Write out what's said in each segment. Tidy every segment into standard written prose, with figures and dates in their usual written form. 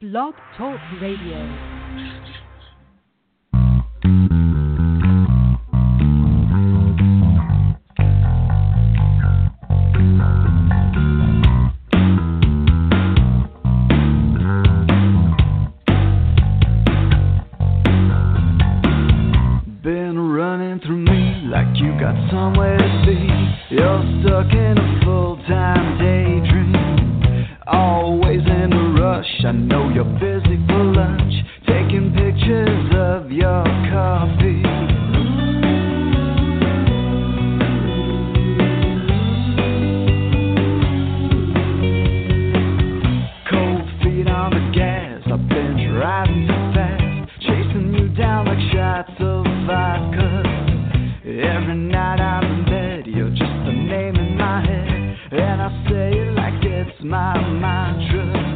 Blog Talk Radio. Somewhere to be, you're stuck in a full-time daydream. Always in a rush, I know you're busy for lunch, taking pictures of your coffee. Cold feet on the gas, I've been driving too fast, chasing you down like shots of vodka. Every night I'm in bed, you're just a name in my head, and I say it like it's my mantra.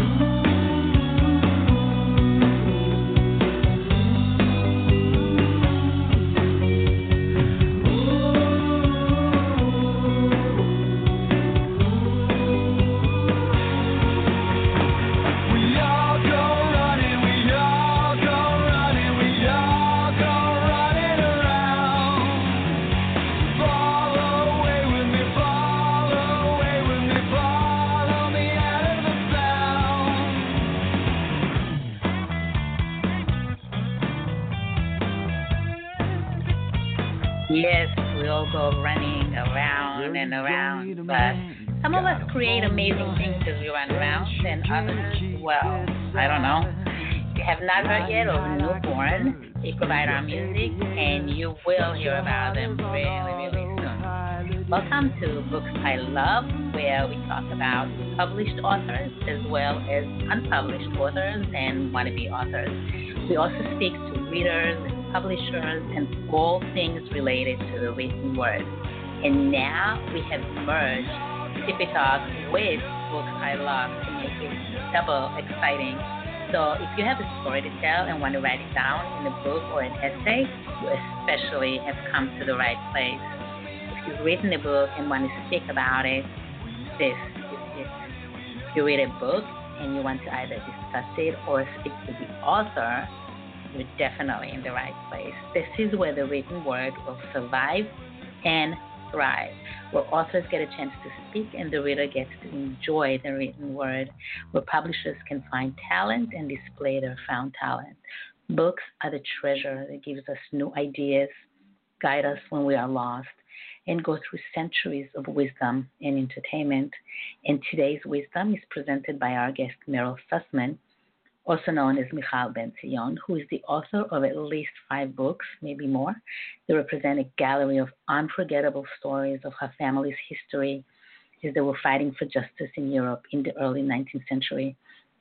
Yes, we all go running around and around, but some of us create amazing things as we run around, and others, well, I don't know. If you have not heard yet of Newborn, they provide our music, and you will hear about them really, really soon. Welcome to Books I Love, where we talk about published authors as well as unpublished authors and wannabe authors. We also speak to readers, publishers, and all things related to the written word. And now we have merged Tippy Talk with Books I Love to make it double exciting. So if you have a story to tell and want to write it down in a book or an essay, you especially have come to the right place. If you've written a book and want to speak about it, this is it. If you read a book and you want to either discuss it or speak to the author, you're definitely in the right place. This is where the written word will survive and thrive, where authors get a chance to speak and the reader gets to enjoy the written word, where publishers can find talent and display their found talent. Books are the treasure that gives us new ideas, guide us when we are lost, and go through centuries of wisdom and entertainment. And today's wisdom is presented by our guest, Meryl Sussman, also known as Michal Ben-Zion, who is the author of at least 5 books, maybe more. They represent a gallery of unforgettable stories of her family's history as they were fighting for justice in Europe in the early 19th century.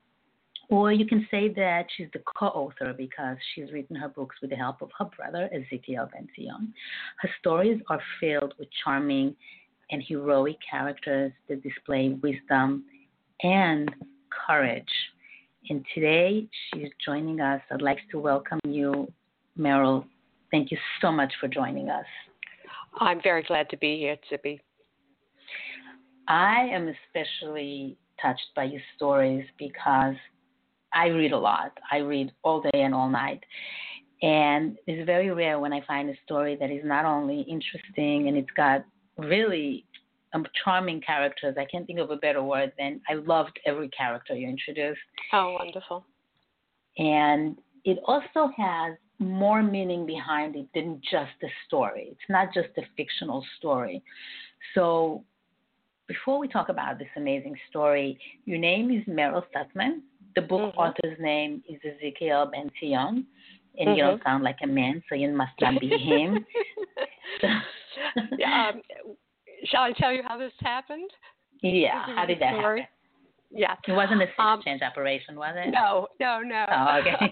Or you can say that she's the co-author because she's written her books with the help of her brother, Ezekiel Ben-Zion. Her stories are filled with charming and heroic characters that display wisdom and courage. And today, she's joining us. I'd like to welcome you, Meryl. Thank you so much for joining us. I'm very glad to be here, Tzippi. I am especially touched by your stories because I read a lot. I read all day and all night. And it's very rare when I find a story that is not only interesting and it's got really charming characters. I can't think of a better word than I loved every character you introduced. Oh, wonderful. And it also has more meaning behind it than just a story. It's not just a fictional story. So before we talk about this amazing story, your name is Meryl Sussman. The book author's name is Ezekiel Ben-Zion. And you don't sound like a man, so you must not be him. Yeah, shall I tell you how this happened? Yeah, how did that happen? Yeah. It wasn't a sex change operation, was it? No. Oh, okay.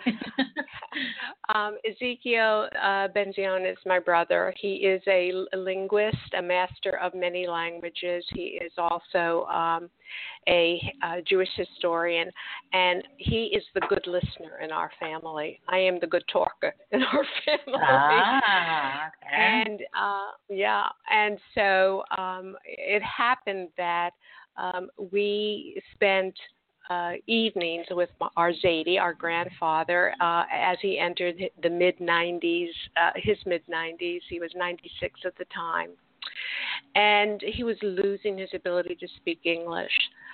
Ezekiel Ben-Zion is my brother. He is a linguist, a master of many languages. He is also a Jewish historian, and he is the good listener in our family. I am the good talker in our family. Okay. And so it happened that we spent evenings with our Zadie, our grandfather, as he entered the mid-90s, his mid-90s. He was 96 at the time. And he was losing his ability to speak English.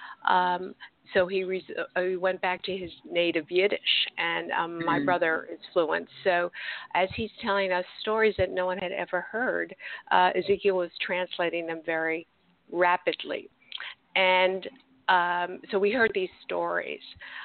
So he went back to his native Yiddish, and my brother is fluent. So as he's telling us stories that no one had ever heard, Ezekiel was translating them very rapidly. And so we heard these stories.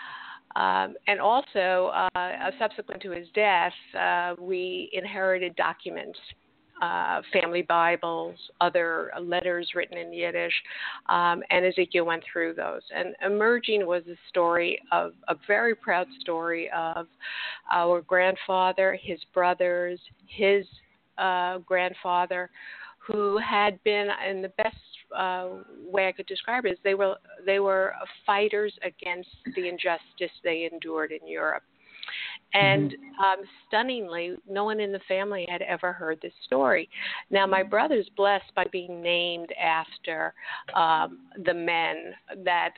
And also, subsequent to his death, we inherited documents, family Bibles, other letters written in Yiddish, and Ezekiel went through those. And emerging was a very proud story of our grandfather, his brothers, his grandfather, who had been, in the best way I could describe it, is they were fighters against the injustice they endured in Europe. And stunningly, no one in the family had ever heard this story. Now, my brother's blessed by being named after the men that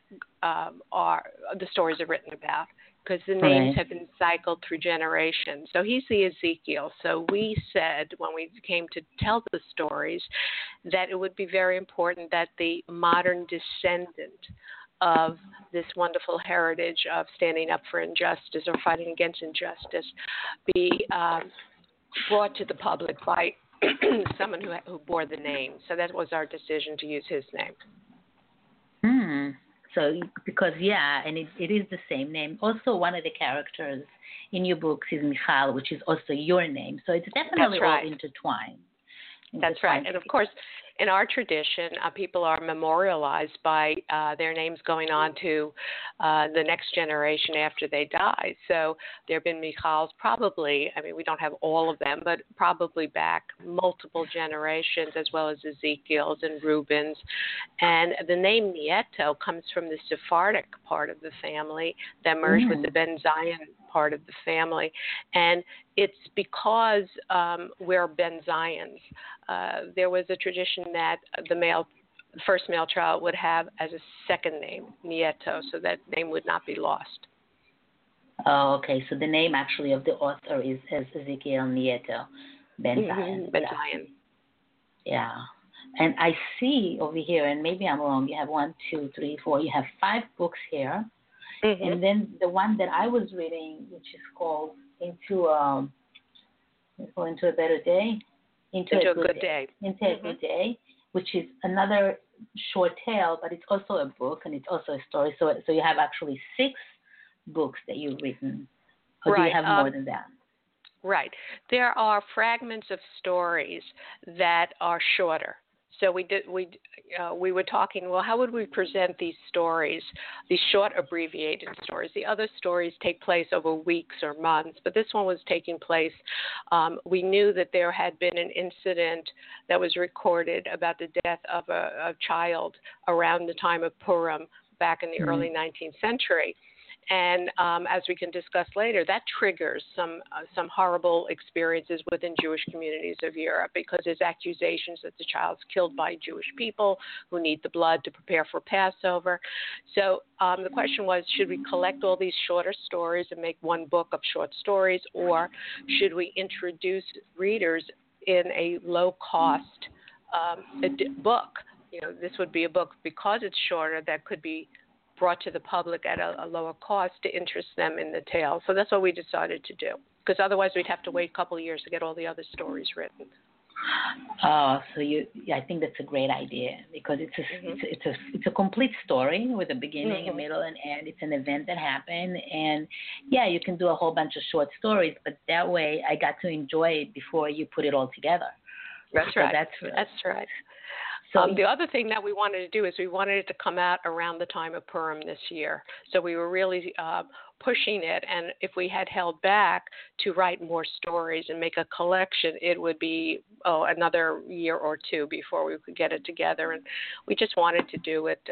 the stories are written about, because the names have been cycled through generations. So he's the Ezekiel. So we said, when we came to tell the stories, that it would be very important that the modern descendant of this wonderful heritage of standing up for injustice or fighting against injustice be brought to the public by someone who bore the name. So that was our decision to use his name. So, because, and it is the same name. Also, one of the characters in your books is Michal, which is also your name. So it's definitely all intertwined. That's right. And, of course, in our tradition, people are memorialized by their names going on to the next generation after they die. So there have been Michals probably, we don't have all of them, but probably back multiple generations, as well as Ezekiel's and Reuben's. And the name Nieto comes from the Sephardic part of the family that merged with the Ben Zion part of the family. And it's because we're Ben Zions. There was a tradition that the first male child would have as a second name, Nieto, so that name would not be lost. Oh, okay. So the name actually of the author is Ezekiel Nieto, Ben Zion. Ben Zion. Yeah. And I see over here, and maybe I'm wrong, you have 1, 2, 3, 4, you have 5 books here. And then the one that I was reading, which is called Into a Better Day. Into a Good Day. Into a Good Day, which is another short tale, but it's also a book and it's also a story. So you have actually 6 books that you've written. Or do you have more than that? Right. There are fragments of stories that are shorter. So we were talking, well, how would we present these stories, these short abbreviated stories? The other stories take place over weeks or months, but this one was taking place. We knew that there had been an incident that was recorded about the death of a child around the time of Purim back in the early 19th century. And as we can discuss later, that triggers some horrible experiences within Jewish communities of Europe, because there's accusations that the child's killed by Jewish people who need the blood to prepare for Passover. So the question was, should we collect all these shorter stories and make one book of short stories, or should we introduce readers in a low-cost book? This would be a book, because it's shorter, that could be brought to the public at a lower cost to interest them in the tale. So that's what we decided to do, because otherwise we'd have to wait a couple of years to get all the other stories written. Oh, so I think that's a great idea, because it's a complete story with a beginning, a middle, and end. It's an event that happened, and you can do a whole bunch of short stories, but that way I got to enjoy it before you put it all together. That's right. That's right. So the other thing that we wanted to do is we wanted it to come out around the time of Purim this year. So we were really pushing it, and if we had held back to write more stories and make a collection, it would be another year or two before we could get it together. And we just wanted to do it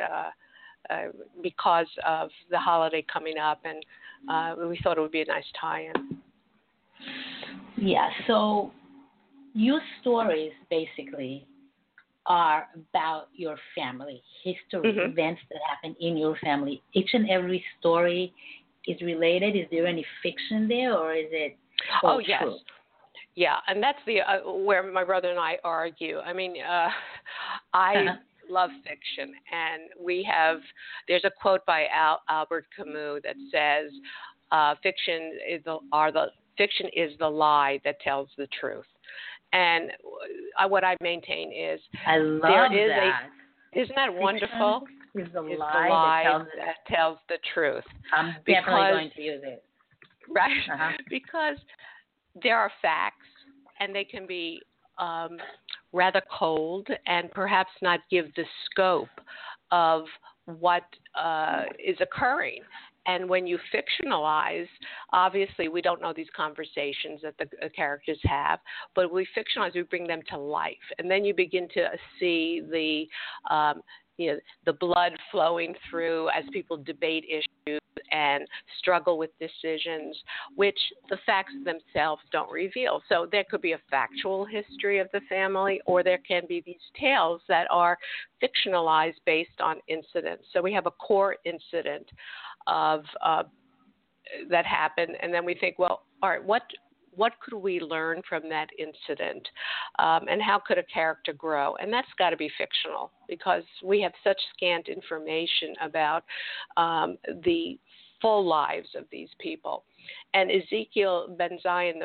because of the holiday coming up, and we thought it would be a nice tie-in. Yeah, so your stories basically are about your family, history, events that happen in your family. Each and every story is related. Is there any fiction there, or is it all yes. true? Yeah, and that's the where my brother and I argue. I mean, I love fiction, and there's a quote by Albert Camus that says, "Fiction is the lie that tells the truth." And what I maintain is I love that. Isn't that wonderful? Is the lie that tells the truth. I'm definitely going to use it. Right? Because there are facts, and they can be rather cold and perhaps not give the scope of what is occurring. And when you fictionalize, obviously we don't know these conversations that the characters have, but we fictionalize, we bring them to life. And then you begin to see the blood flowing through as people debate issues and struggle with decisions, which the facts themselves don't reveal. So there could be a factual history of the family, or there can be these tales that are fictionalized based on incidents. So we have a core incident of that happened, and then we think, well, all right, what could we learn from that incident, and how could a character grow? And that's got to be fictional, because we have such scant information about the full lives of these people. And Ezekiel Ben-Zion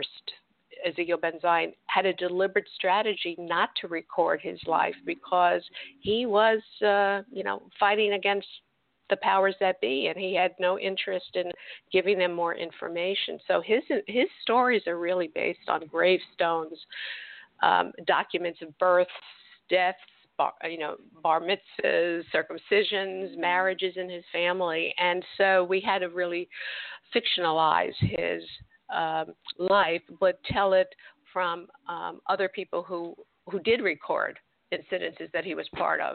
had a deliberate strategy not to record his life, because he was, fighting against the powers that be, and he had no interest in giving them more information. So his stories are really based on gravestones, documents of births, deaths, bar mitzvahs, circumcisions, marriages in his family, and so we had to really fictionalize his life, but tell it from other people who did record incidences that he was part of.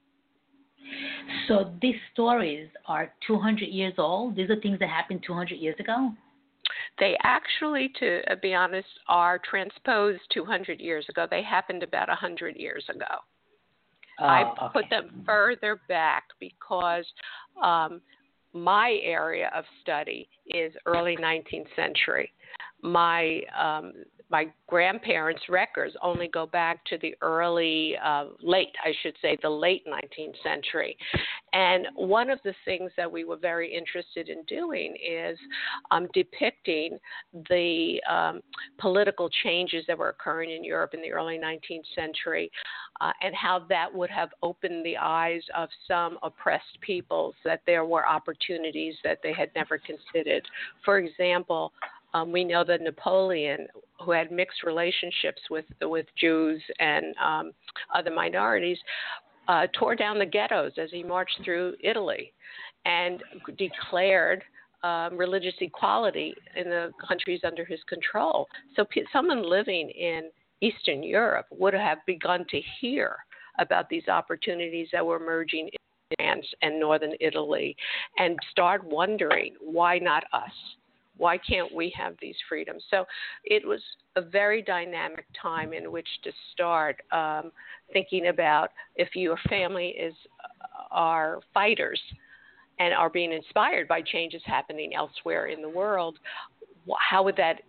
So these stories are 200 years old? These are things that happened 200 years ago? They actually, to be honest, are transposed 200 years ago. They happened about 100 years ago. I put them further back because my area of study is early 19th century. My grandparents' records only go back to the late 19th century. And one of the things that we were very interested in doing is depicting the political changes that were occurring in Europe in the early 19th century, and how that would have opened the eyes of some oppressed peoples, that there were opportunities that they had never considered. For example, we know that Napoleon, who had mixed relationships with Jews and other minorities, tore down the ghettos as he marched through Italy and declared religious equality in the countries under his control. So someone living in Eastern Europe would have begun to hear about these opportunities that were emerging in France and northern Italy and start wondering, why not us? Why can't we have these freedoms? So it was a very dynamic time in which to start thinking about, if your family are fighters and are being inspired by changes happening elsewhere in the world, how would that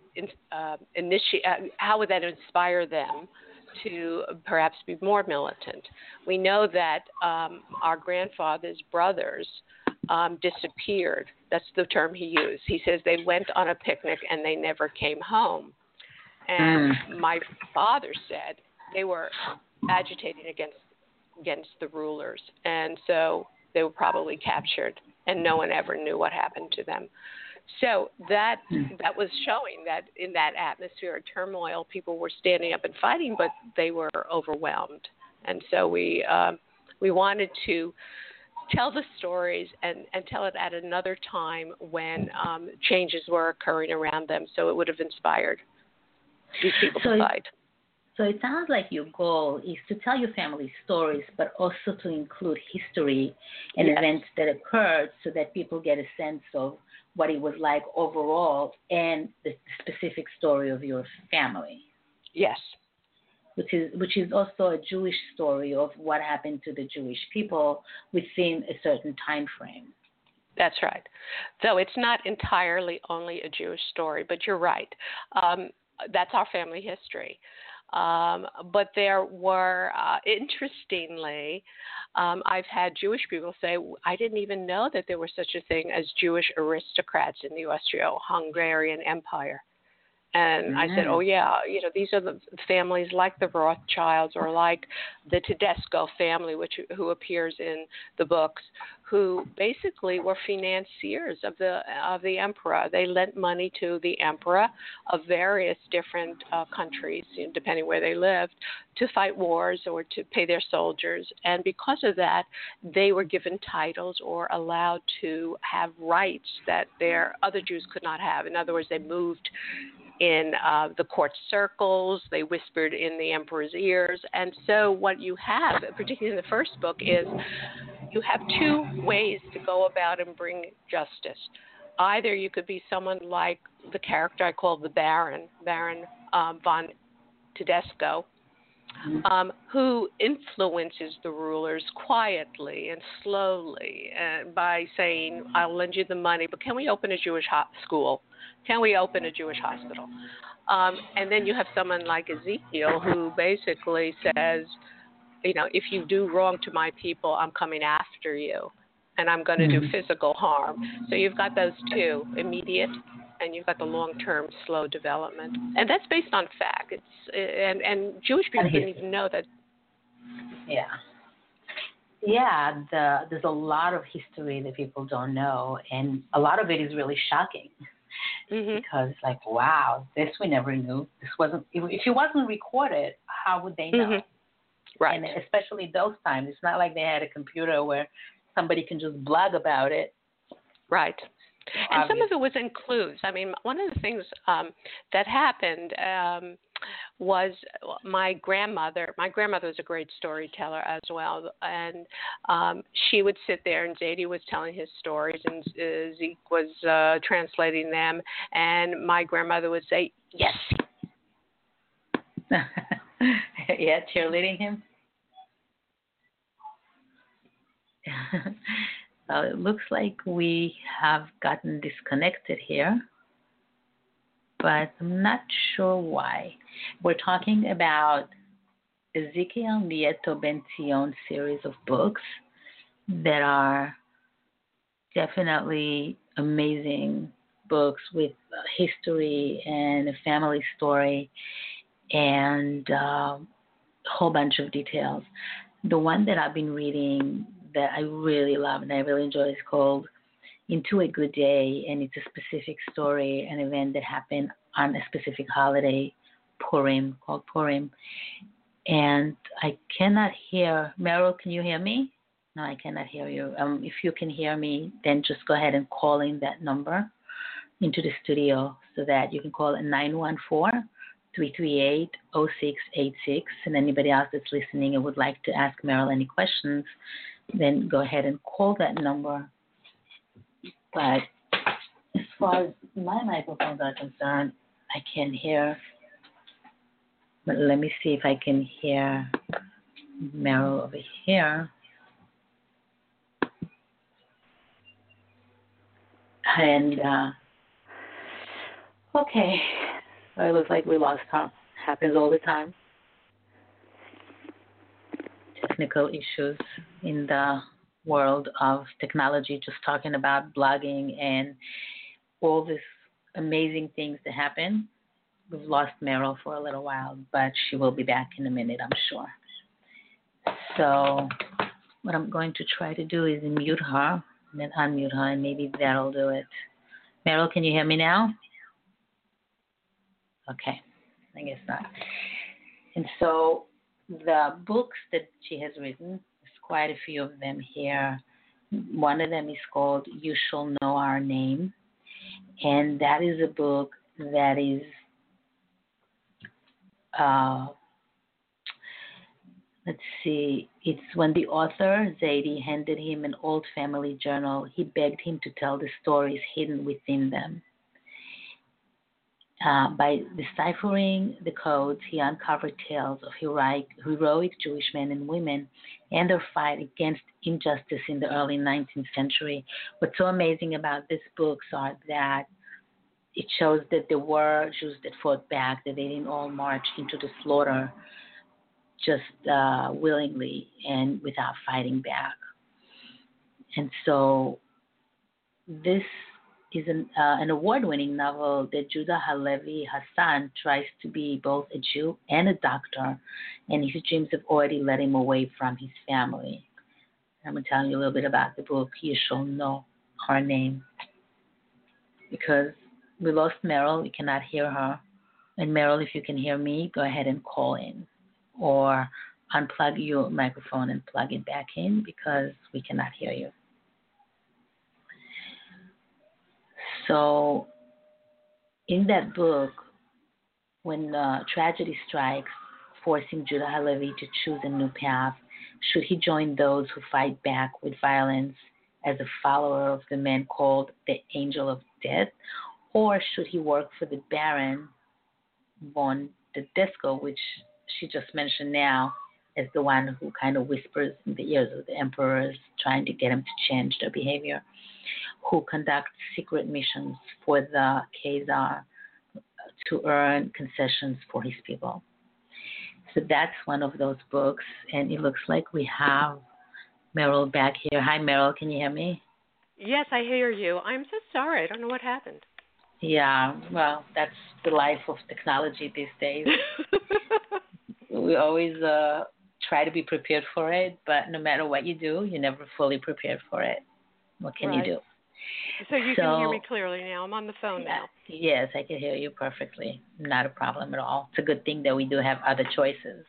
inspire them to perhaps be more militant? We know that our grandfather's brothers disappeared. That's the term he used. He says they went on a picnic and they never came home. And my father said they were agitating against the rulers, and so they were probably captured, and no one ever knew what happened to them. So that was showing that in that atmosphere of turmoil, people were standing up and fighting, but they were overwhelmed. And so we wanted to tell the stories and tell it at another time when changes were occurring around them, so it would have inspired these people to fight. So it sounds like your goal is to tell your family stories, but also to include history and events that occurred so that people get a sense of what it was like overall and the specific story of your family. Yes. which is also a Jewish story of what happened to the Jewish people within a certain time frame. That's right. So it's not entirely only a Jewish story, but you're right. That's our family history. But there were, interestingly, I've had Jewish people say, I didn't even know that there was such a thing as Jewish aristocrats in the Austro-Hungarian Empire. And I said, oh, yeah, these are the families like the Rothschilds or like the Tedesco family, who appears in the books, who basically were financiers of the emperor. They lent money to the emperor of various different countries, depending where they lived, to fight wars or to pay their soldiers. And because of that, they were given titles or allowed to have rights that their other Jews could not have. In other words, they moved in the court circles, they whispered in the emperor's ears. And so what you have, particularly in the first book, is you have two ways to go about and bring justice. Either you could be someone like the character I call the Baron von Tedesco, who influences the rulers quietly and slowly by saying, I'll lend you the money, but can we open a Jewish school? Can we open a Jewish hospital? And then you have someone like Ezekiel who basically says, if you do wrong to my people, I'm coming after you, and I'm going to do physical harm. So you've got those two, immediate, and you've got the long-term slow development. And that's based on fact. And Jewish people didn't even know that. Yeah. Yeah, there's a lot of history that people don't know, and a lot of it is really shocking. Because it's like, wow, this we never knew. This wasn't, if it wasn't recorded, how would they know? Right. And especially those times, it's not like they had a computer where somebody can just blog about it. Right. And some of it was in clues. I mean, one of the things that happened was my grandmother was a great storyteller as well, and she would sit there and Zadie was telling his stories and Zeke was translating them, and my grandmother would say, yes. Yeah, cheerleading him. So it looks like we have gotten disconnected here, but I'm not sure why. We're talking about Ezekiel Nieto Ben-Zion series of books that are definitely amazing books with history and a family story and a whole bunch of details. The one that I've been reading that I really love and I really enjoy is called Into a Good Day, and it's a specific story, an event that happened on a specific holiday, Purim, called Purim. And I cannot hear, Meryl, can you hear me? No, I cannot hear you. If you can hear me, then just go ahead and call in that number into the studio so that you can call at 914-338-0686. And anybody else that's listening and would like to ask Meryl any questions, then go ahead and call that number. But as far as my microphones are concerned, I can't hear. But let me see if I can hear Meryl over here. And, okay. It looks like we lost her. Happens all the time. Technical issues in the world of technology, just talking about blogging and all these amazing things that happen. We've lost Meryl for a little while, but she will be back in a minute, I'm sure. So what I'm going to try to do is mute her and then unmute her, and maybe that'll do it. Meryl, can you hear me now? Okay, I guess not. And so the books that she has written, there's quite a few of them here. One of them is called You Shall Know Our Name, and that is a book that is let's see, it's when the author, Zadie, handed him an old family journal, he begged him to tell the stories hidden within them. By deciphering the codes, he uncovered tales of heroic Jewish men and women and their fight against injustice in the early 19th century. What's so amazing about these books are that it shows that there were Jews that fought back, that they didn't all march into the slaughter just willingly and without fighting back. And so this is an award-winning novel that Judah Halevi Hassan tries to be both a Jew and a doctor, and his dreams have already led him away from his family. I'm going to tell you a little bit about the book. You shall know her name. Because we lost Meryl, we cannot hear her. And Meryl, if you can hear me, go ahead and call in. Or unplug your microphone and plug it back in because we cannot hear you. So in that book, when tragedy strikes, forcing Judah Halevi to choose a new path, should he join those who fight back with violence as a follower of the man called the Angel of Death, or should he work for the Baron von Tedesco, which she just mentioned now, as the one who kind of whispers in the ears of the emperors, trying to get them to change their behavior, who conducts secret missions for the Khazar to earn concessions for his people. So that's one of those books, and it looks like we have Meryl back here. Hi, Meryl, can you hear me? Yes, I hear you. I'm so sorry. I don't know what happened. Yeah, well, that's the life of technology these days. We always try to be prepared for it, but no matter what you do, you're never fully prepared for it. What can you do? So you can hear me clearly now. I'm on the phone now. Yes, I can hear you perfectly. Not a problem at all. It's a good thing that we do have other choices.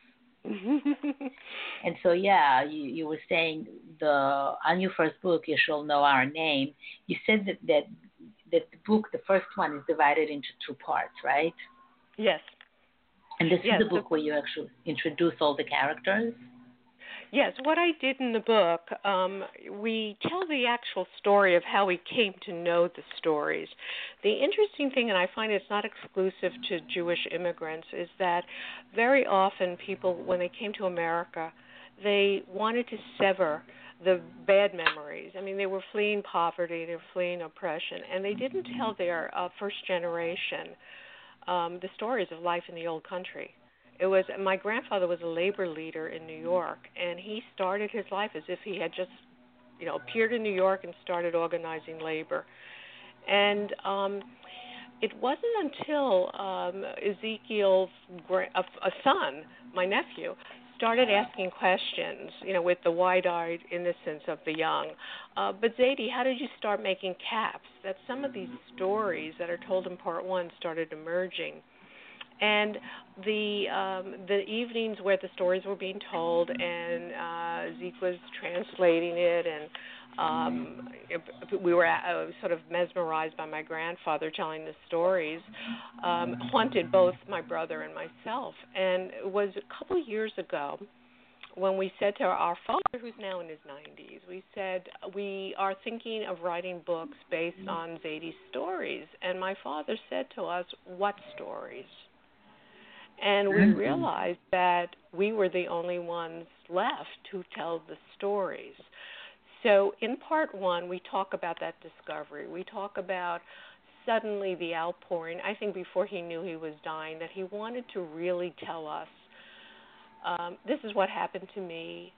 And so, yeah, you were saying on your first book, You Shall Know Our Name, you said that the book, the first one, is divided into two parts, right? Yes. And this is the book where you actually introduce all the characters? Yes, what I did in the book, we tell the actual story of how we came to know the stories. The interesting thing, and I find it's not exclusive to Jewish immigrants, is that very often people, when they came to America, they wanted to sever the bad memories. I mean, they were fleeing poverty, they were fleeing oppression, and they didn't tell their first generation the stories of life in the old country. It was my grandfather was a labor leader in New York, and he started his life as if he had just, appeared in New York and started organizing labor. And it wasn't until Ezekiel's a son, my nephew, started asking questions, with the wide-eyed innocence of the young. But Zadie, how did you start making caps? That some of these stories that are told in part one started emerging. And the evenings where the stories were being told and Zeke was translating it, and we were sort of mesmerized by my grandfather telling the stories, haunted both my brother and myself. And it was a couple of years ago when we said to our father, who's now in his 90s, we said, we are thinking of writing books based on Zadie's stories. And my father said to us, what stories? And we realized that we were the only ones left to tell the stories. So in part one, we talk about that discovery. We talk about suddenly the outpouring. I think before he knew he was dying, that he wanted to really tell us, this is what happened to me.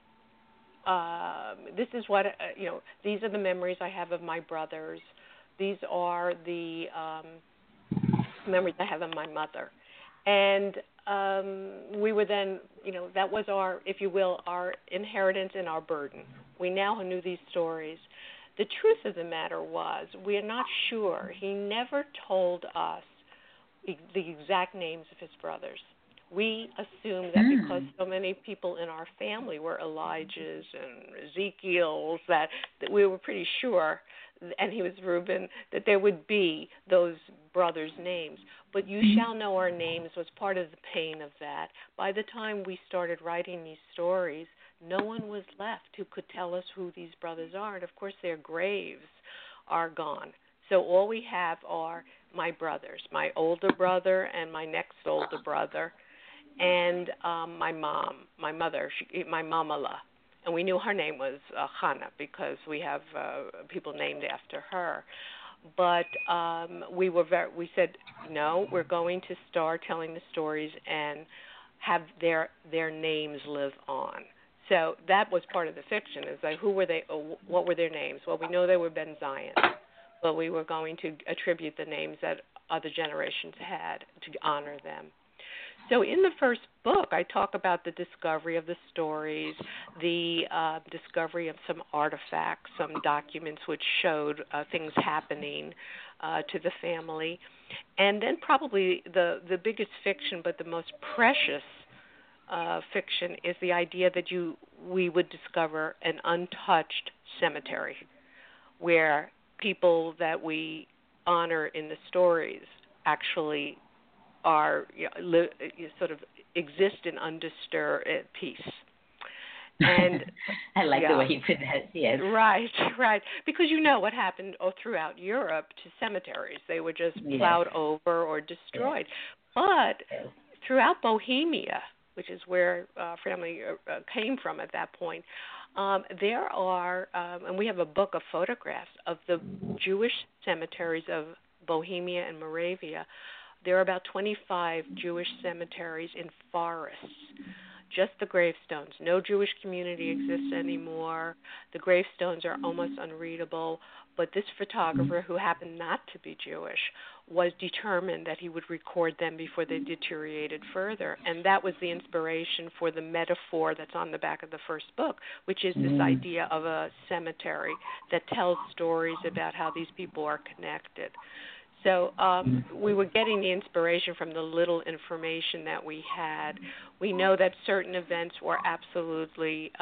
This is what, these are the memories I have of my brothers. These are the memories I have of my mother. And we were then, that was our, if you will, our inheritance and our burden. We now knew these stories. The truth of the matter was, we are not sure. He never told us the exact names of his brothers. We assumed that because so many people in our family were Elijahs and Ezekiels, that we were pretty sure, and he was Reuben, that there would be those brothers' names. But You Shall Know Our Names was part of the pain of that. By the time we started writing these stories, no one was left who could tell us who these brothers are. And, of course, their graves are gone. So all we have are my brothers, my older brother and my next older brother, and my mother, my mamala. And we knew her name was Hannah because we have people named after her. But we said, no, we're going to start telling the stories and have their names live on. So that was part of the fiction, is like, who were they, what were their names? Well, we know they were Ben Zion, but we were going to attribute the names that other generations had to honor them. So in the first book, I talk about the discovery of the stories, the discovery of some artifacts, some documents which showed things happening to the family. And then probably the biggest fiction, but the most precious fiction, is the idea that we would discover an untouched cemetery where people that we honor in the stories actually are sort of exist in undisturbed peace. And I like the way you put that. Yes. Right. Because you know what happened throughout Europe to cemeteries. They were just plowed over or destroyed. But throughout Bohemia, which is where our family came from at that point, there are, and we have a book of photographs of the Jewish cemeteries of Bohemia and Moravia. There are about 25 Jewish cemeteries in forests, just the gravestones. No Jewish community exists anymore. The gravestones are almost unreadable. But this photographer, who happened not to be Jewish, was determined that he would record them before they deteriorated further. And that was the inspiration for the metaphor that's on the back of the first book, which is this idea of a cemetery that tells stories about how these people are connected. So we were getting the inspiration from the little information that we had. We know that certain events were absolutely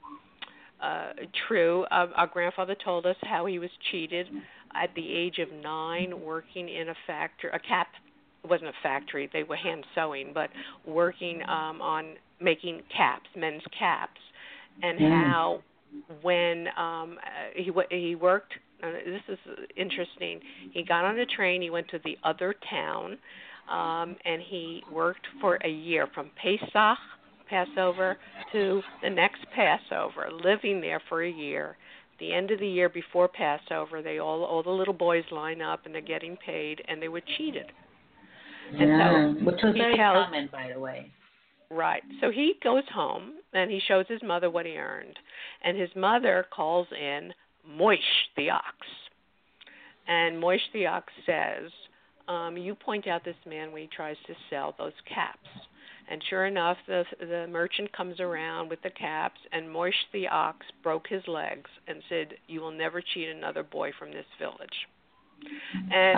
true. Our grandfather told us how he was cheated at the age of 9 working in a factory. It wasn't a factory, they were hand sewing, but working on making caps, men's caps, and how when he worked, this is interesting, he got on a train, he went to the other town, and he worked for a year from Pesach, Passover, to the next Passover, living there for a year. At the end of the year before Passover, all the little boys line up and they're getting paid, and they were cheated. And so which was very common, by the way. Right. So he goes home and he shows his mother what he earned, and his mother calls in Moish the ox. And Moish the ox says, you point out this man when he tries to sell those caps. And sure enough, the merchant comes around with the caps, and Moish the ox broke his legs and said, you will never cheat another boy from this village. And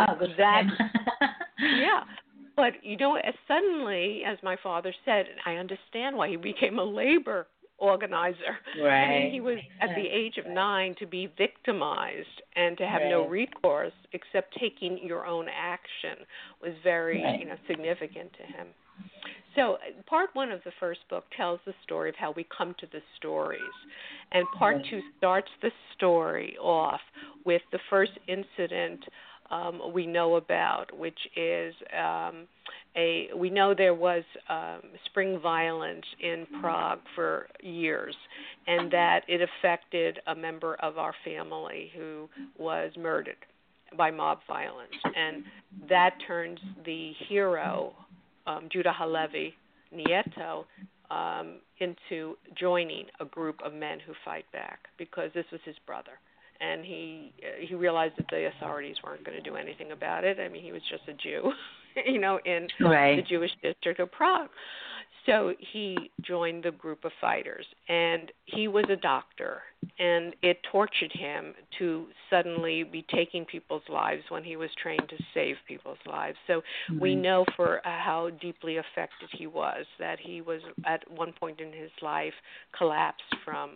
but as suddenly, as my father said, I understand why he became a labor organizer. Right. I mean, he was at the age of 9 to be victimized and to have no recourse except taking your own action was very significant to him. So part 1 of the first book tells the story of how we come to the stories. And part 2 starts the story off with the first incident we know about, which is we know there was spring violence in Prague for years, and that it affected a member of our family who was murdered by mob violence. And that turns the hero, Judah Halevi Nieto, into joining a group of men who fight back, because this was his brother. And he realized that the authorities weren't going to do anything about it. I mean, he was just a Jew, in the Jewish district of Prague. So he joined the group of fighters, and he was a doctor, and it tortured him to suddenly be taking people's lives when he was trained to save people's lives. So we know for how deeply affected he was, that he was at one point in his life collapsed from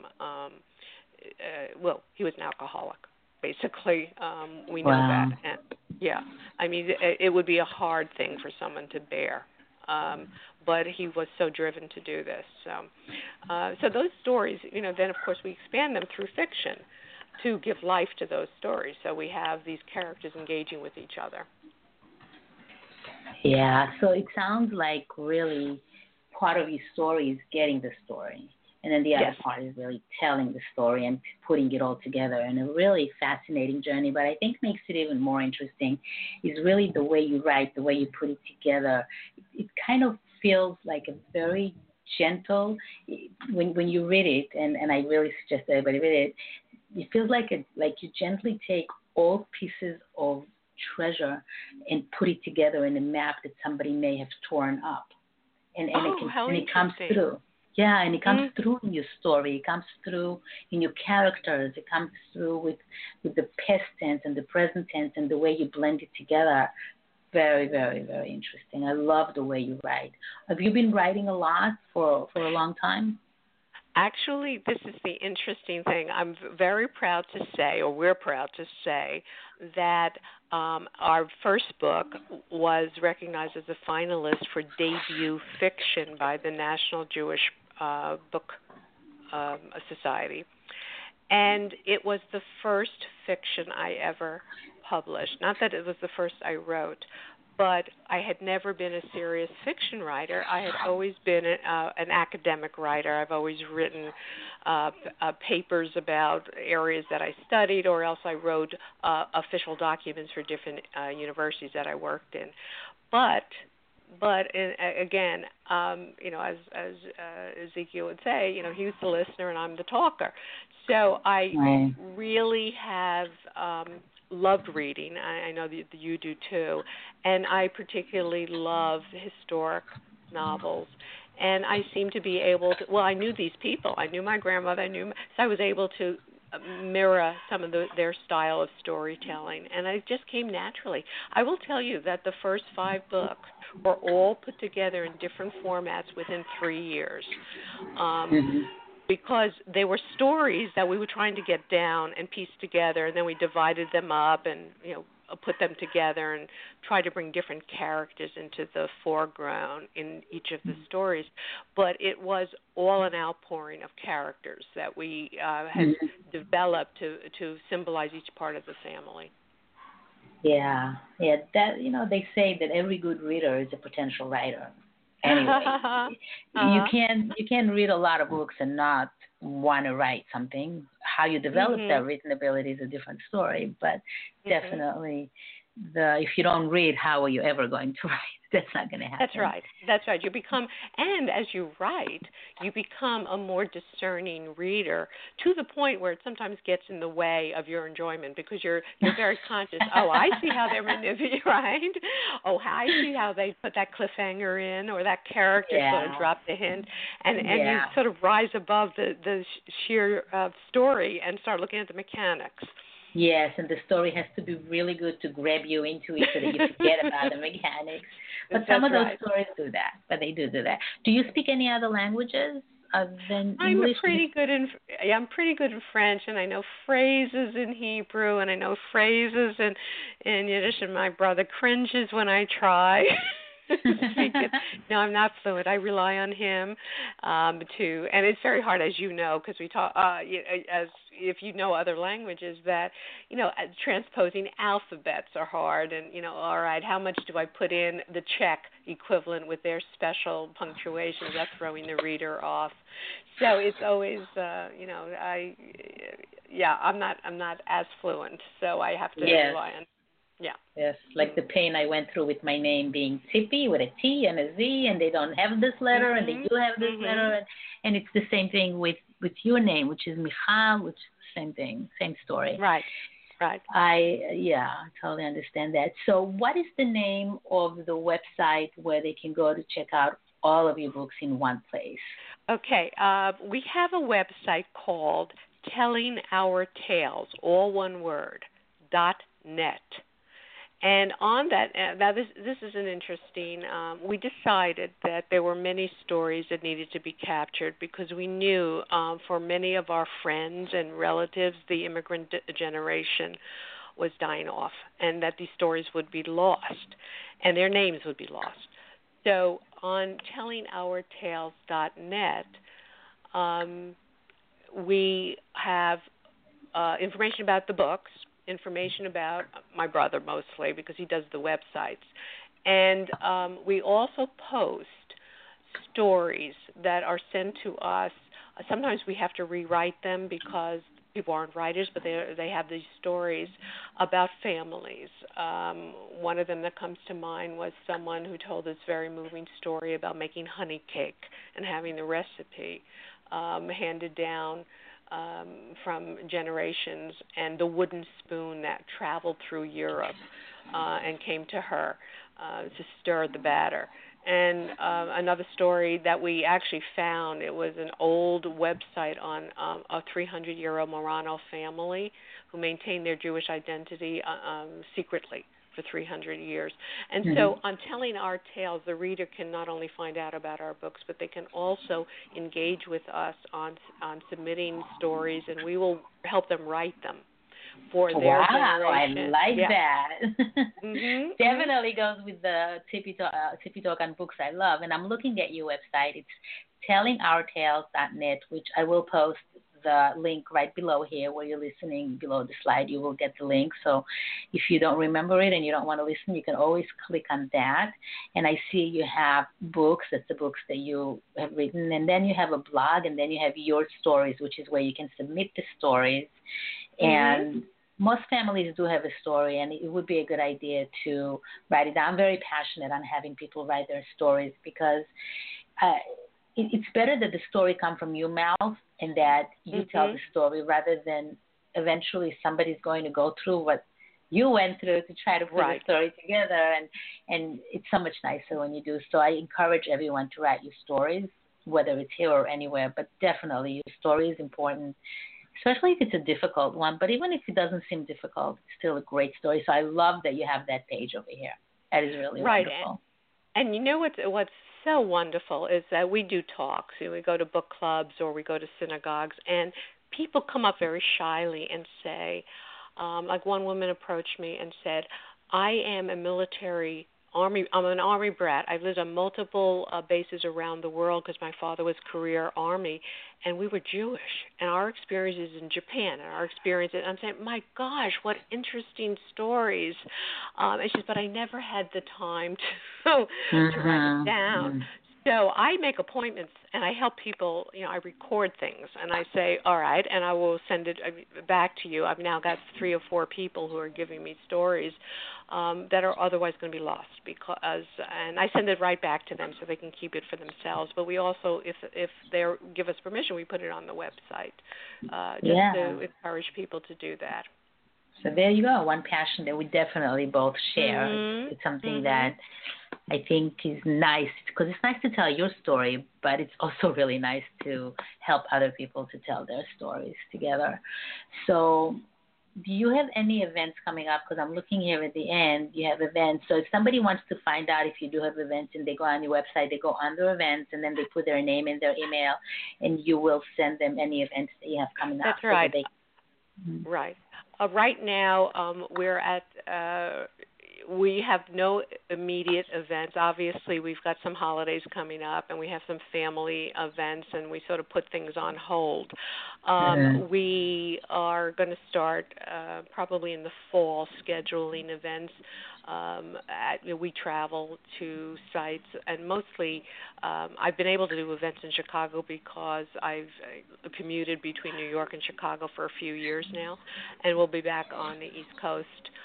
he was an alcoholic, basically. We know that. And, I mean, it would be a hard thing for someone to bear. But he was so driven to do this. So those stories, then, of course, we expand them through fiction. to give life to those stories. So we have these characters engaging with each other. Yeah, so it sounds like really part of your story is getting the story. And then the other part is really telling the story and putting it all together in a really fascinating journey. But I think makes it even more interesting is really the way you write, the way you put it together. It kind of feels like a very gentle, when you read it, and I really suggest everybody read it, it feels like you gently take all pieces of treasure and put it together in a map that somebody may have torn up. And it comes through. Yeah, and it comes through in your story. It comes through in your characters. It comes through with the past tense and the present tense and the way you blend it together. Very, very, very interesting. I love the way you write. Have you been writing a lot for a long time? Actually, this is the interesting thing. I'm very proud to say, or we're proud to say, that our first book was recognized as a finalist for debut fiction by the National Jewish Book Society. And it was the first fiction I ever published. Not that it was the first I wrote, but I had never been a serious fiction writer. I had always been an academic writer. I've always written papers about areas that I studied, or else I wrote official documents for different universities that I worked in. But again, as Ezekiel would say, he's the listener and I'm the talker. So I really have loved reading. I know that you do too. And I particularly love historic novels. And I seem to be able to, I knew these people. I knew my grandmother. So I was able to mirror some of their style of storytelling. And it just came naturally. I will tell you that the first 5 books were all put together in different formats within 3 years. Because they were stories that we were trying to get down and piece together, and then we divided them up and put them together and tried to bring different characters into the foreground in each of the stories. But it was all an outpouring of characters that we had developed to symbolize each part of the family. Yeah. That they say that every good reader is a potential writer. Anyway, you can read a lot of books and not want to write something. How you develop that written ability is a different story, but definitely if you don't read, how are you ever going to write? That's not going to happen. That's right. You become, and as you write, you become a more discerning reader to the point where it sometimes gets in the way of your enjoyment because you're very conscious. Oh, I see how they're manipulating, right? Oh, I see how they put that cliffhanger in, or that character sort of dropped the hint, and you sort of rise above the sheer story and start looking at the mechanics. Yes, and the story has to be really good to grab you into it so that you forget about the mechanics. But some of those stories do that, but they do that. Do you speak any other languages other than English? I'm pretty good in French, and I know phrases in Hebrew, and I know phrases in Yiddish, and my brother cringes when I try. Speak it. No, I'm not fluent. I rely on him and it's very hard, as you know, because we talk. As if you know other languages, that transposing alphabets are hard, and all right, how much do I put in the Czech equivalent with their special punctuation? That's throwing the reader off. So it's always, I'm not as fluent, so I have to rely on. Yeah. Yes, like the pain I went through with my name being Tzipi with a T and a Z, and they don't have this letter, and they do have this letter, and it's the same thing with your name, which is Michal, which is the same thing, same story. Right. I totally understand that. So what is the name of the website where they can go to check out all of your books in one place? Okay, we have a website called Telling Our Tales, all one word, .net. And on that, now this is an interesting, we decided that there were many stories that needed to be captured because we knew for many of our friends and relatives, the immigrant generation was dying off and that these stories would be lost and their names would be lost. So on tellingourtales.net, we have information about the books, information about my brother mostly because he does the websites. And we also post stories that are sent to us. Sometimes we have to rewrite them because people aren't writers, but they have these stories about families. One of them that comes to mind was someone who told this very moving story about making honey cake and having the recipe handed down from generations, and the wooden spoon that traveled through Europe and came to her to stir the batter. And another story that we actually found, it was an old website on a 300-year-old Marano family who maintained their Jewish identity secretly for 300 years. And so on telling our tales, the reader can not only find out about our books, but they can also engage with us on submitting stories, and we will help them write them for their generation. I like that. Definitely goes with the Tippy Talk and books I love. And I'm looking at your website. It's tellingourtales.net, which I will post the link right below here where you're listening. Below the slide, you will get the link. So if you don't remember it and you don't want to listen, you can always click on that. And I see you have books. That's the books that you have written. And then you have a blog, and then you have your stories, which is where you can submit the stories. And most families do have a story, and it would be a good idea to write it down. I'm very passionate on having people write their stories because it's better that the story come from your mouth and that you tell the story rather than eventually somebody's going to go through what you went through to try to put the story together. And it's so much nicer when you do. So I encourage everyone to write your stories, whether it's here or anywhere, but definitely your story is important, especially if it's a difficult one. But even if it doesn't seem difficult, it's still a great story. So I love that you have that page over here. That is really wonderful. And you know what's so wonderful is that we do talks. We go to book clubs or we go to synagogues, and people come up very shyly and say, like one woman approached me and said, I'm an Army brat. I've lived on multiple bases around the world because my father was career Army, and we were Jewish. And our experiences in Japan, and our experiences, I'm saying, my gosh, what interesting stories. And she says, but I never had the time to write it down. So I make appointments, and I help people, I record things, and I say, all right, and I will send it back to you. I've now got 3 or 4 people who are giving me stories that are otherwise going to be lost, and I send it right back to them so they can keep it for themselves. But we also, if they give us permission, we put it on the website to encourage people to do that. So there you go, one passion that we definitely both share. It's something that I think is nice, because it's nice to tell your story, but it's also really nice to help other people to tell their stories together. So do you have any events coming up? Because I'm looking here at the end, you have events. So if somebody wants to find out if you do have events, and they go on your website, they go under events, and then they put their name and their email, and you will send them any events that you have coming up. That's right. Right. Right now, we're at we have no immediate events. Obviously, we've got some holidays coming up, and we have some family events, and we sort of put things on hold. We are going to start probably in the fall scheduling events. We travel to sites, and mostly I've been able to do events in Chicago because I've commuted between New York and Chicago for a few years now, and we'll be back on the East Coast.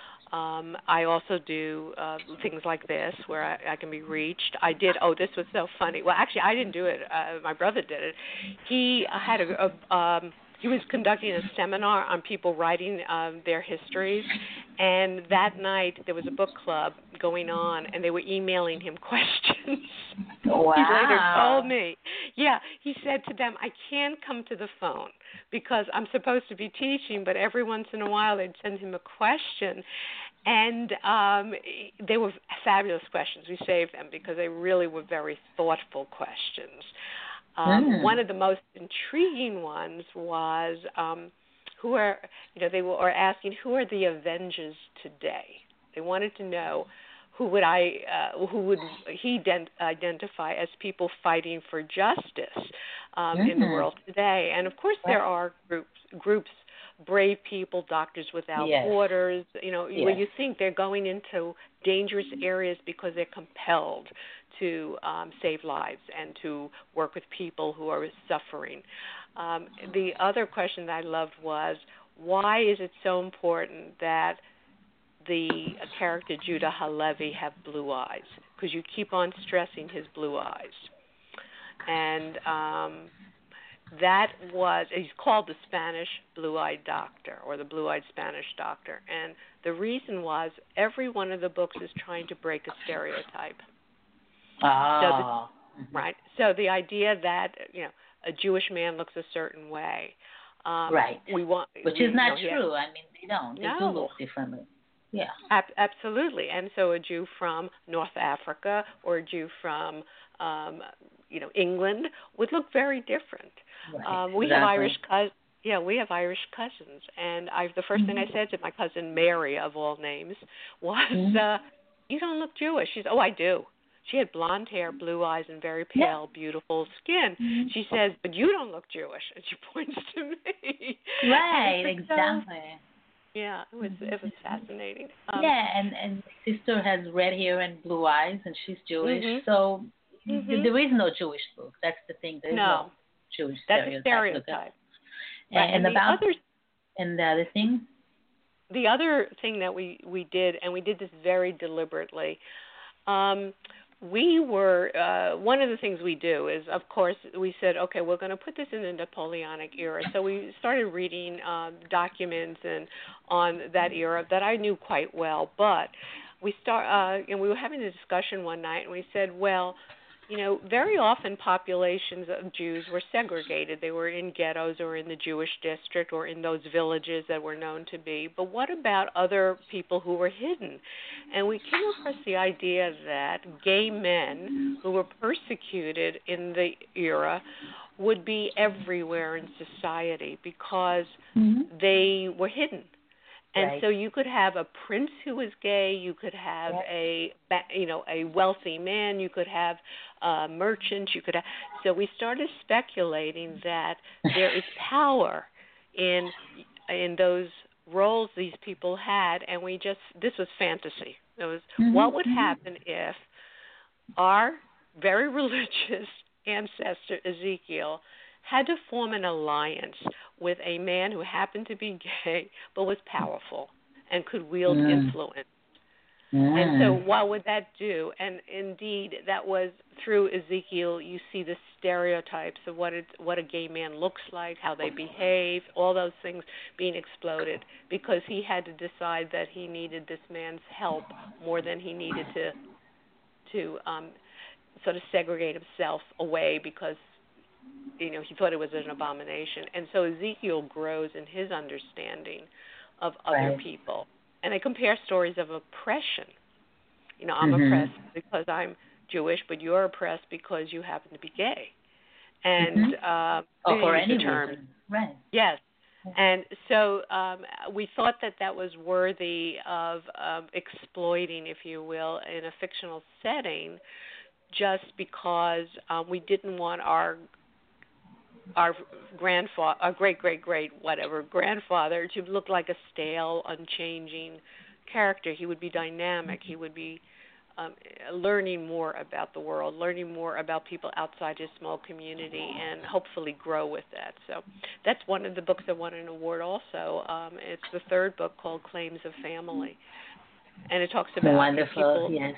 I also do things like this where I can be reached. This was so funny. Well, actually, I didn't do it. My brother did it. He had he was conducting a seminar on people writing their histories, and that night there was a book club going on, and they were emailing him questions. Wow. He later told me. Yeah, he said to them, I can't come to the phone because I'm supposed to be teaching, but every once in a while they'd send him a question. And they were fabulous questions. We saved them because they really were very thoughtful questions. One of the most intriguing ones was they were asking, who are the Avengers today? They wanted to know who would he identify as people fighting for justice in the world today. And of course there are groups brave people, Doctors Without Borders, where you think they're going into dangerous areas because they're compelled to save lives and to work with people who are suffering. The other question that I loved was, why is it so important that the character Judah Halevi have blue eyes? Because you keep on stressing his blue eyes. And he's called the Spanish blue-eyed doctor, or the blue-eyed Spanish doctor. And the reason was, every one of the books is trying to break a stereotype. Right. So the idea that, a Jewish man looks a certain way. Which is not true. I mean, they don't. They do look differently. Yeah. Absolutely. And so a Jew from North Africa or a Jew from, England would look very different. We have Irish cousins. Yeah, we have Irish cousins. And the first thing I said to my cousin Mary, of all names, was, you don't look Jewish. She said, oh, I do. She had blonde hair, blue eyes, and very pale, beautiful skin. She says, but you don't look Jewish. And she points to me. Right, exactly. Yeah, it was fascinating. And sister has red hair and blue eyes, and she's Jewish. So there is no Jewish look. That's the thing. There is no Jewish stereotype. That's a stereotype. And the other thing? The other thing that we did, and we did this very deliberately, we were, one of the things we do is, of course, we said, okay, we're going to put this in the Napoleonic era. So we started reading documents on that era that I knew quite well. But we were having a discussion one night, and we said, well, very often populations of Jews were segregated. They were in ghettos or in the Jewish district or in those villages that were known to be. But what about other people who were hidden? And we came across the idea that gay men who were persecuted in the era would be everywhere in society because they were hidden. And so you could have a prince who was gay, you could have a wealthy man, you could have merchants, so we started speculating that there is power in those roles these people had, and this was fantasy. It was what would happen if our very religious ancestor Ezekiel had to form an alliance with a man who happened to be gay but was powerful and could wield influence. And so what would that do? And indeed, that was through Ezekiel, you see the stereotypes of what a gay man looks like, how they behave, all those things being exploded because he had to decide that he needed this man's help more than he needed to sort of segregate himself away because he thought it was an abomination. And so Ezekiel grows in his understanding of other people. And they compare stories of oppression. I'm oppressed because I'm Jewish, but you're oppressed because you happen to be gay. And for any reason. Right. Yes. And so we thought that was worthy of exploiting, if you will, in a fictional setting just because we didn't want our grandfather, our great grandfather to look like a stale, unchanging character. He would be dynamic. He would be learning more about the world, learning more about people outside his small community, and hopefully grow with that. So that's one of the books that won an award also. It's the third book called Claims of Family. And it talks about people. Yes.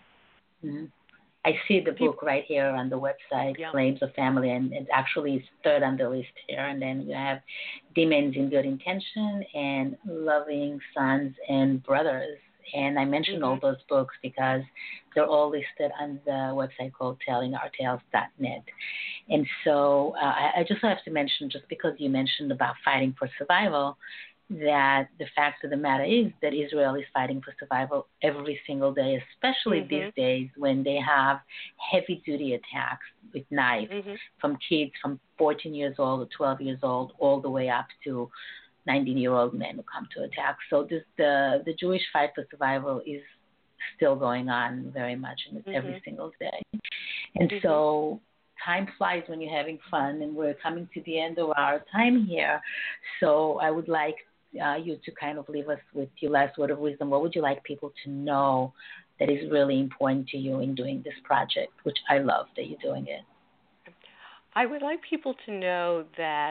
I see the book right here on the website, Claims of Family, and it actually is third on the list here. And then you have Demons in Good Intention and Loving Sons and Brothers. And I mentioned all those books because they're all listed on the website called tellingourtales.net. And so I just have to mention, just because you mentioned about fighting for survival, that the fact of the matter is that Israel is fighting for survival every single day, especially these days when they have heavy-duty attacks with knives from kids from 14 years old or 12 years old all the way up to 19-year-old men who come to attack. So the Jewish fight for survival is still going on very much every single day. And so time flies when you're having fun, and we're coming to the end of our time here. So I would like you to kind of leave us with your last word of wisdom. What would you like people to know that is really important to you in doing this project, which I love that you're doing it? I would like people to know that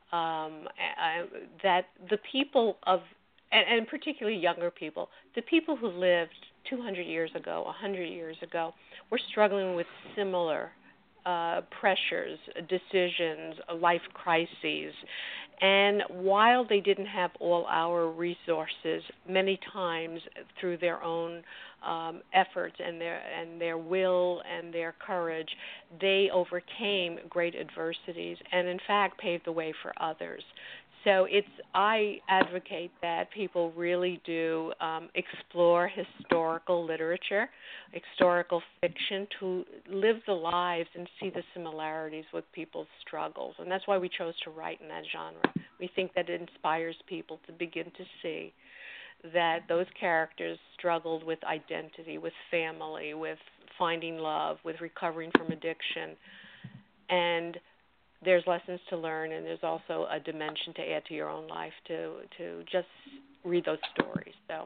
that the people of, and particularly younger people, the people who lived 200 years ago, 100 years ago, were struggling with similar pressures, decisions, life crises. And while they didn't have all our resources, many times through their own efforts and their will and their courage, they overcame great adversities and, in fact, paved the way for others. So I advocate that people really do explore historical literature, historical fiction, to live the lives and see the similarities with people's struggles. And that's why we chose to write in that genre. We think that it inspires people to begin to see that those characters struggled with identity, with family, with finding love, with recovering from addiction. And there's lessons to learn, and there's also a dimension to add to your own life to just read those stories. So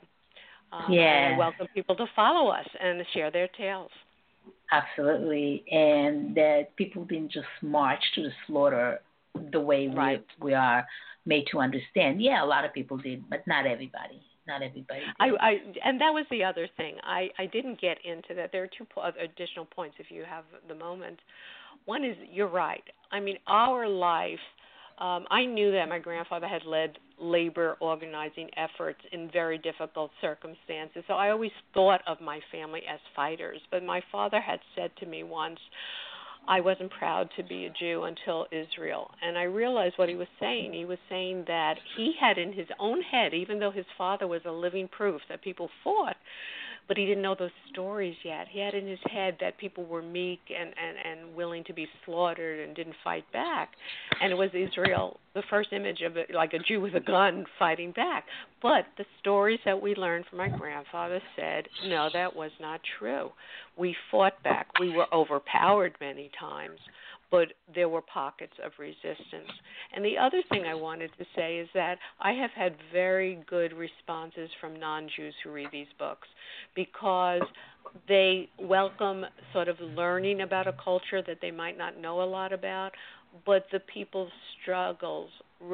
I welcome people to follow us and share their tales. Absolutely. And that people didn't just march to the slaughter the way we are made to understand. Yeah, a lot of people did, but not everybody. Not everybody did. And that was the other thing. I didn't get into that. There are two additional points if you have the moment. One is, you're right. I mean, our life, I knew that my grandfather had led labor organizing efforts in very difficult circumstances, so I always thought of my family as fighters. But my father had said to me once, I wasn't proud to be a Jew until Israel. And I realized what he was saying. He was saying that he had in his own head, even though his father was a living proof that people fought, but he didn't know those stories yet. He had in his head that people were meek and willing to be slaughtered and didn't fight back. And it was Israel, the first image of it, like a Jew with a gun fighting back. But the stories that we learned from my grandfather said, no, that was not true. We fought back. We were overpowered many times, but there were pockets of resistance. And the other thing I wanted to say is that I have had very good responses from non-Jews who read these books, because they welcome sort of learning about a culture that they might not know a lot about, but the people's struggles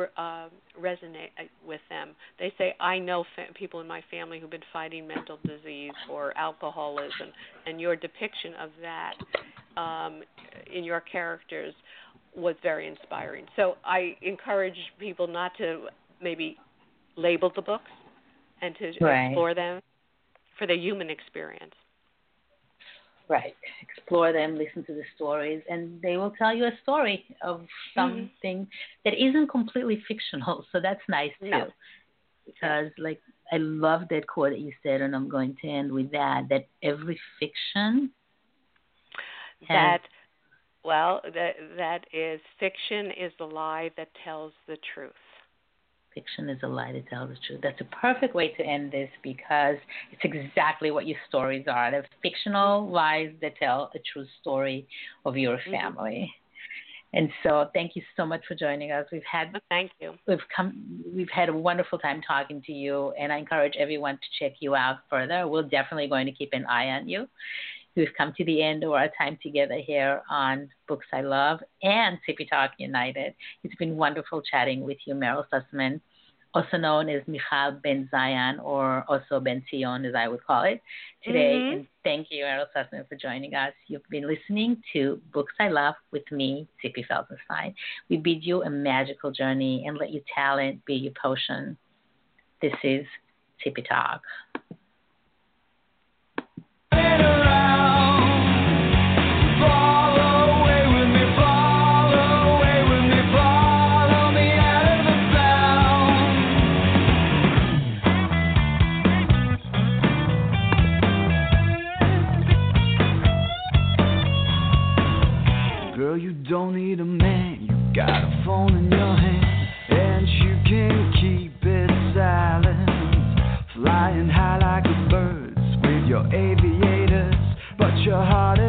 resonate with them. They say, I know people in my family who've been fighting mental disease or alcoholism, and your depiction of that in your characters was very inspiring. So I encourage people not to maybe label the books and to explore them for their human experience. Right. Explore them, listen to the stories, and they will tell you a story of something that isn't completely fictional. So that's nice, too. No. Because, like, I love that quote that you said, and I'm going to end with that every fiction that is, fiction is the lie that tells the truth. Fiction is a lie that tells the truth. That's a perfect way to end this, because it's exactly what your stories are. They're fictional lies that tell a true story of your family. And so thank you so much for joining us. Thank you. We've had a wonderful time talking to you, and I encourage everyone to check you out further. We're definitely going to keep an eye on you. We've come to the end of our time together here on Books I Love and Tippy Talk United. It's been wonderful chatting with you, Meryl Sussman, also known as Michal Ben Zion, or also Ben Zion, as I would call it, today. And thank you, Meryl Sussman, for joining us. You've been listening to Books I Love with me, Tippy Felsenstein. We bid you a magical journey and let your talent be your potion. This is Tippy Talk. Girl, you don't need a man, you got a phone in your hand, and you can keep it silent, flying high like a bird with your aviators, but your heart